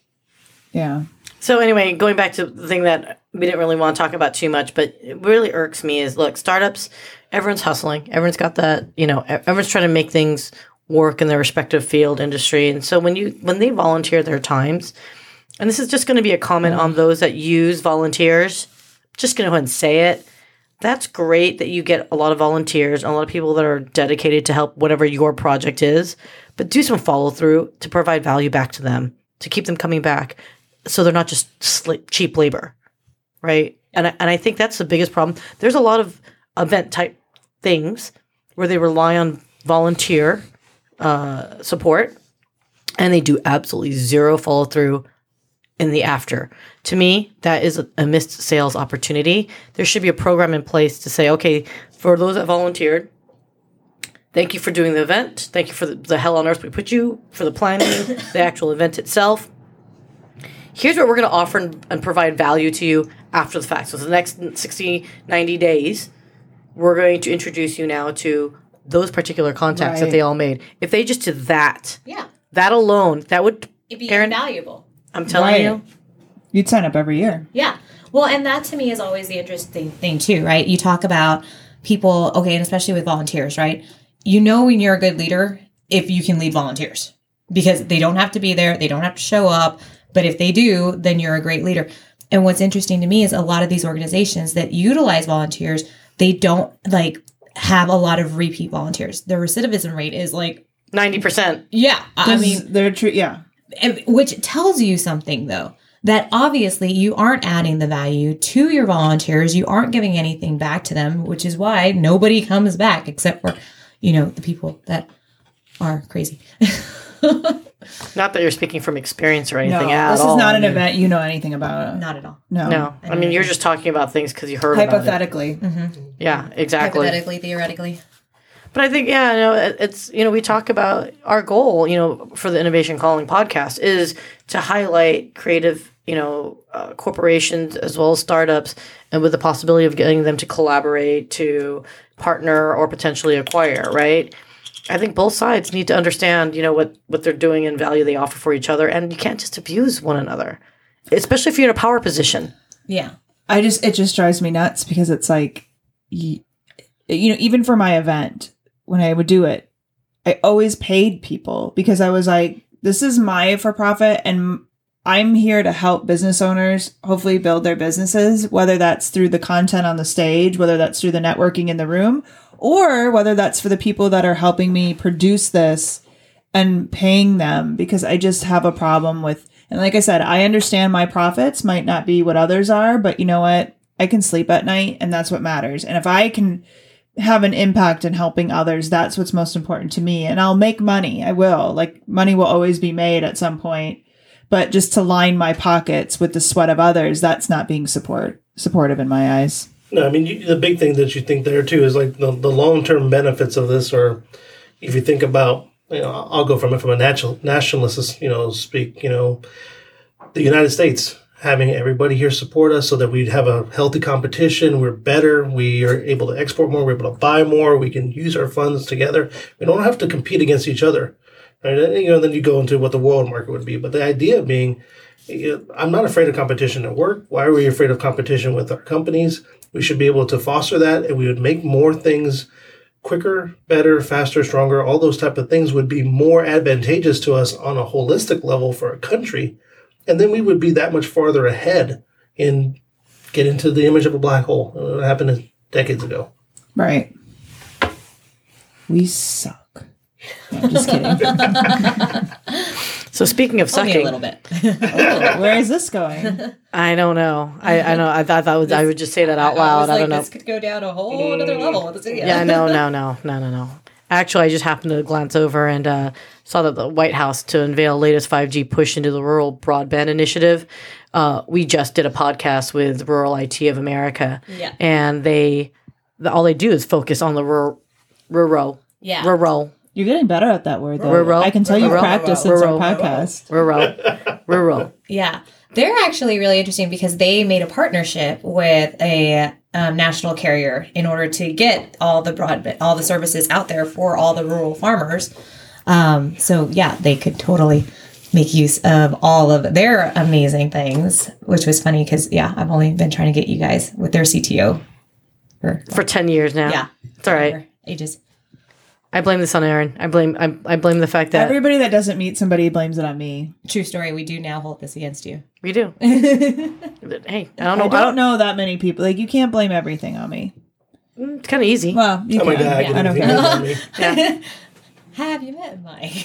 Yeah. So anyway, going back to the thing that we didn't really want to talk about too much, but it really irks me is, look, startups, everyone's hustling. Everyone's got that, you know, everyone's trying to make things work in their respective field industry. And so when you when they volunteer their times, and this is just going to be a comment on those that use volunteers, just going to go ahead and say it. That's great that you get a lot of volunteers and a lot of people that are dedicated to help whatever your project is, but do some follow through to provide value back to them, to keep them coming back. So they're not just sl- cheap labor, right? And I, and I think that's the biggest problem. There's a lot of event type things where they rely on volunteer uh, support, and they do absolutely zero follow through in the after. To me, that is a, a missed sales opportunity. There should be a program in place to say, okay, for those that volunteered, thank you for doing the event. Thank you for the, the hell on earth we put you, for the planning, the actual event itself. Here's what we're going to offer and, and provide value to you after the fact. So for the next sixty, ninety days, we're going to introduce you now to those particular contacts right. that they all made. If they just did that, yeah, that alone, that would it'd be Aaron, invaluable. I'm telling right. you. You'd sign up every year. Yeah. Well, and that to me is always the interesting thing too, right? You talk about people, okay, and especially with volunteers, right? You know when you're a good leader if you can lead volunteers because they don't have to be there, they don't have to show up. But if they do, then you're a great leader. And what's interesting to me is a lot of these organizations that utilize volunteers, they don't like have a lot of repeat volunteers. Their recidivism rate is like ninety percent. Yeah. I mean, they're true. Yeah. Which tells you something though, that obviously you aren't adding the value to your volunteers. You aren't giving anything back to them, which is why nobody comes back except for, you know, the people that are crazy. Not that you're speaking from experience or anything no, at this all. This is not an event you know anything about. Not at all. No. No. I mean, you're just talking about things because you heard Hypothetically. about it. Hypothetically. Mm-hmm. Yeah, exactly. Hypothetically, theoretically. But I think, yeah, you know, it's, you know, we talk about our goal, you know, for the Innovation Calling podcast is to highlight creative, you know, uh, corporations as well as startups, and with the possibility of getting them to collaborate, to partner, or potentially acquire, right? I think both sides need to understand, you know, what, what they're doing and value they offer for each other. And you can't just abuse one another, especially if you're in a power position. Yeah. I just, it just drives me nuts because it's like, you, you know, even for my event, when I would do it, I always paid people because I was like, this is my for profit and I'm here to help business owners hopefully build their businesses, whether that's through the content on the stage, whether that's through the networking in the room, or whether that's for the people that are helping me produce this and paying them, because I just have a problem with, and like I said, I understand my profits might not be what others are, but you know what? I can sleep at night and that's what matters. And if I can have an impact in helping others, that's what's most important to me. And I'll make money. I will. Like, money will always be made at some point. But just to line my pockets with the sweat of others, that's not being support supportive in my eyes. No, I mean, you, the big thing that you think there, too, is like the, the long-term benefits of this are, if you think about you know, I'll go from it from a natural nationalist, you know, speak, you know, the United States having everybody here support us so that we have a healthy competition. We're better. We are able to export more. We're able to buy more. We can use our funds together. We don't have to compete against each other. Right? And, you know, then you go into what the world market would be. But the idea being, you know, I'm not afraid of competition at work. Why are we afraid of competition with our companies? We should be able to foster that, and we would make more things quicker, better, faster, stronger. All those type of things would be more advantageous to us on a holistic level for a country. And then we would be that much farther ahead in getting to the image of a black hole. It happened decades ago. Right. We suck. No, I'm just kidding. So speaking of Only sucking, a little bit. Oh, where is this going? I don't know. I, I know. I thought that was. I would just say that out I loud. was I, like, don't know. this could go down a whole other level with this video. Yeah, no, no, no, no, no, no. Actually, I just happened to glance over and uh, saw that the White House to unveil latest five G push into the rural broadband initiative. Uh, we just did a podcast with Rural I T of America, Yeah. and they the, all they do is focus on the rural, rural, Yeah. rural, You're getting better at that word, though. Rural. I can tell you've Rural. practiced since Rural. our podcast. rural, rural. Yeah. They're actually really interesting because they made a partnership with a um, national carrier in order to get all the broadband, all the services out there for all the rural farmers. Um, so yeah, they could totally make use of all of their amazing things, which was funny because yeah, I've only been trying to get you guys with their C T O for, For ten years now. yeah, It's all right. for ages. I blame this on Aaron. I blame I, I blame the fact that Everybody that doesn't meet somebody blames it on me. True story. We do now hold this against you. we do. Hey, I don't know. I don't know that many people. Like, you can't blame everything on me. It's kind of easy. Well, you Oh my can. God, I Yeah, get I don't everything care. on me. Yeah. Have you met Mike?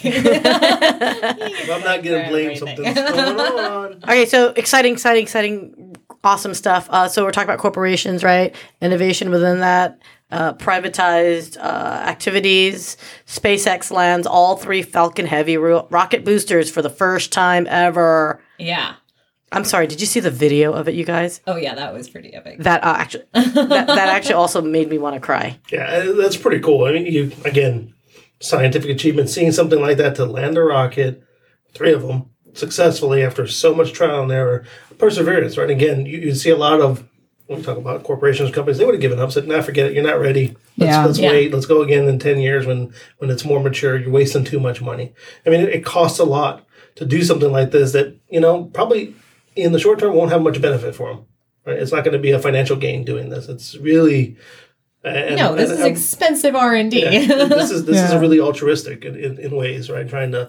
If I'm not getting blamed, something's going on. Okay, so exciting, exciting, exciting, awesome stuff. Uh, so we're talking about corporations, right? Innovation within that, uh, privatized uh, activities, SpaceX lands all three Falcon Heavy ro- rocket boosters for the first time ever. Yeah. I'm sorry, did you see the video of it, you guys? Oh yeah, that was pretty epic. That uh, actually, that, that actually also made me want to cry. Yeah, that's pretty cool. I mean, you again, scientific achievement, seeing something like that to land a rocket, three of them successfully after so much trial and error, perseverance, right? Again, you, you see a lot of, when we talk about corporations, companies, they would have given up, said, nah, forget it, you're not ready. Let's, Yeah. let's Yeah. wait, let's go again in ten years when, when it's more mature, you're wasting too much money. I mean, it, it costs a lot to do something like this that, you know, probably in the short term won't have much benefit for them, right? It's not going to be a financial gain doing this. It's really... And, no, this and, is and, expensive R and D. yeah, this is this is Yeah. really altruistic in, in, in ways, right? Trying to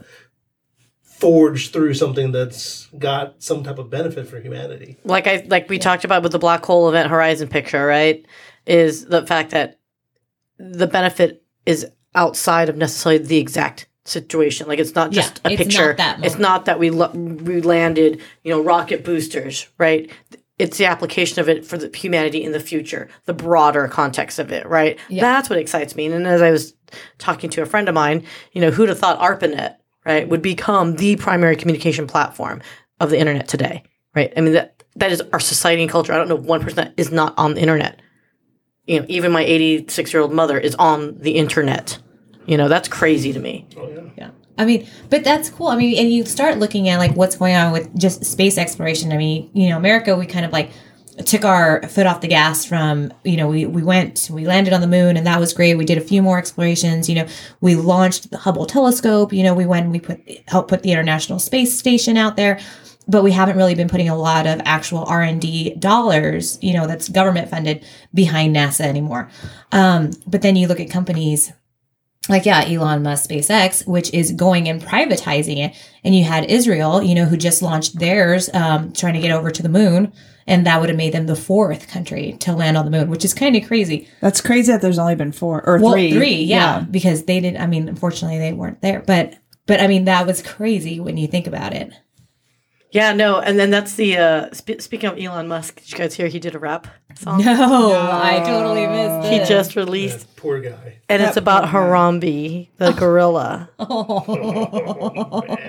forge through something that's got some type of benefit for humanity. Like I like we talked about with the Black Hole Event Horizon picture, right? Is the fact that the benefit is outside of necessarily the exact situation. Like it's not just Yeah, a it's picture. not that it's moment. not that we lo- we landed, you know, rocket boosters, right? It's the application of it for the humanity in the future, the broader context of it, right? Yeah. That's what excites me. And as I was talking to a friend of mine, you know, who'd have thought ARPANET, right, would become the primary communication platform of the internet today, right? I mean, that that is our society and culture. I don't know one person that is not on the internet. You know, even my eighty-six-year-old mother is on the internet. You know, that's crazy to me. Oh yeah. Yeah. I mean, but that's cool. I mean, and you start looking at like what's going on with just space exploration. I mean, you know, America, we kind of like took our foot off the gas from, you know, we, we went, we landed on the moon and that was great. We did a few more explorations, you know, we launched the Hubble telescope, you know, we went, we put, helped put the International Space Station out there, but we haven't really been putting a lot of actual R and D dollars, you know, that's government funded behind NASA anymore. Um, but then you look at companies like, yeah, Elon Musk, SpaceX, which is going and privatizing it. And you had Israel, you know, who just launched theirs, um, trying to get over to the moon. And that would have made them the fourth country to land on the moon, which is kind of crazy. That's crazy that there's only been four or Well, three. three, yeah, because they didn't, I mean, unfortunately, they weren't there. But, but I mean, that was crazy when you think about it. Yeah, no, and then that's the, uh, sp- speaking of Elon Musk, did you guys hear he did a rap song? No, I totally missed He it. just released, Yeah, poor guy. and it's That about poor guy. Harambe, the gorilla. Oh.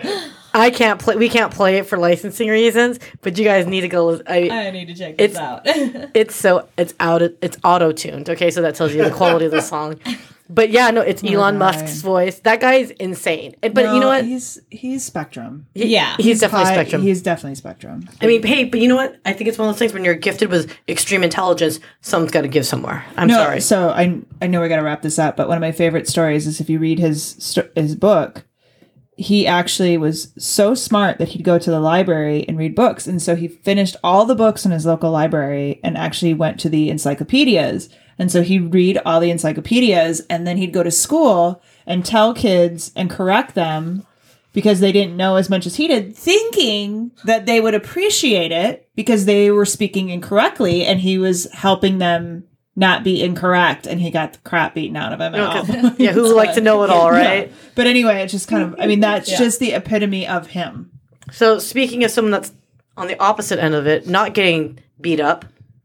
I can't play. We can't play it for licensing reasons, but you guys need to go. I, I need to check this out. It's so it's out. It's auto tuned. Okay, so that tells you the quality of the song. But yeah, no, it's Elon Musk's voice. That guy is insane. But no, you know what? He's he's Spectrum. He, yeah, he's, he's definitely high, Spectrum. He's definitely Spectrum. I mean, hey, but you know what? I think it's one of those things when you're gifted with extreme intelligence, someone's got to give somewhere. I'm no, sorry. So I I know we got to wrap this up, but one of my favorite stories is if you read his his book. He actually was so smart that he'd go to the library and read books. And so he finished all the books in his local library and actually went to the encyclopedias. And so he'd read all the encyclopedias and then he'd go to school and tell kids and correct them because they didn't know as much as he did, thinking that they would appreciate it because they were speaking incorrectly and he was helping them not be incorrect, and he got the crap beaten out of him. Okay. Yeah, who like to know it all, right? Yeah. But anyway, it's just kind of, I mean, that's yeah. just the epitome of him. So speaking of someone that's on the opposite end of it, not getting beat up,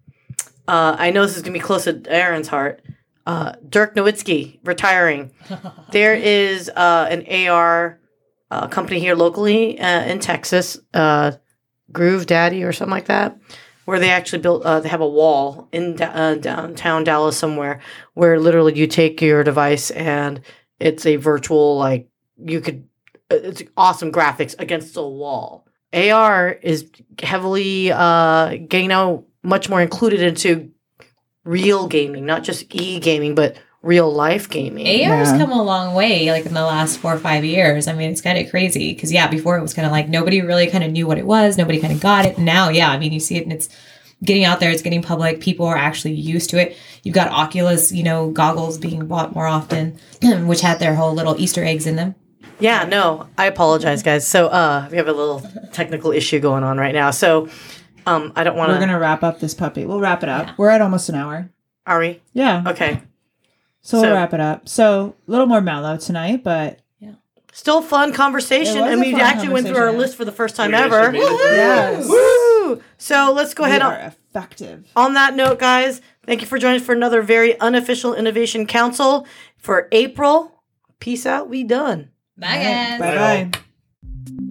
uh, I know this is going to be close to Aaron's heart. Uh, Dirk Nowitzki retiring. There is uh, an A R uh, company here locally uh, in Texas, uh, Groove Daddy or something like that, where they actually built, uh, they have a wall in uh, downtown Dallas somewhere where literally you take your device and it's a virtual, like, you could, it's awesome graphics against a wall. A R is heavily uh, getting now much more included into real gaming, not just e-gaming, but real life gaming. A R's yeah. come a long way, like in the last four or five years. I mean, it's kind of crazy because yeah, before it was kind of like nobody really kind of knew what it was. Nobody kind of got it. Now, yeah, I mean, you see it and it's getting out there. It's getting public. People are actually used to it. You've got Oculus, you know, goggles being bought more often, which had their whole little Easter eggs in them. Yeah, no, I apologize, guys. So uh, we have a little technical issue going on right now. So um, I don't want to. We're gonna wrap up this puppy. We'll wrap it up. Yeah. We're at almost an hour. Are we? Yeah. Okay. So, so we'll wrap it up. So a little more mellow tonight, but yeah, still fun conversation, and we actually went through our list for the first time we ever. Yes. Woo! So let's go we ahead. Are on, effective. On that note, guys, thank you for joining us for another very unofficial Innovation Council for April. Peace out. We done. Bye, guys. Bye bye.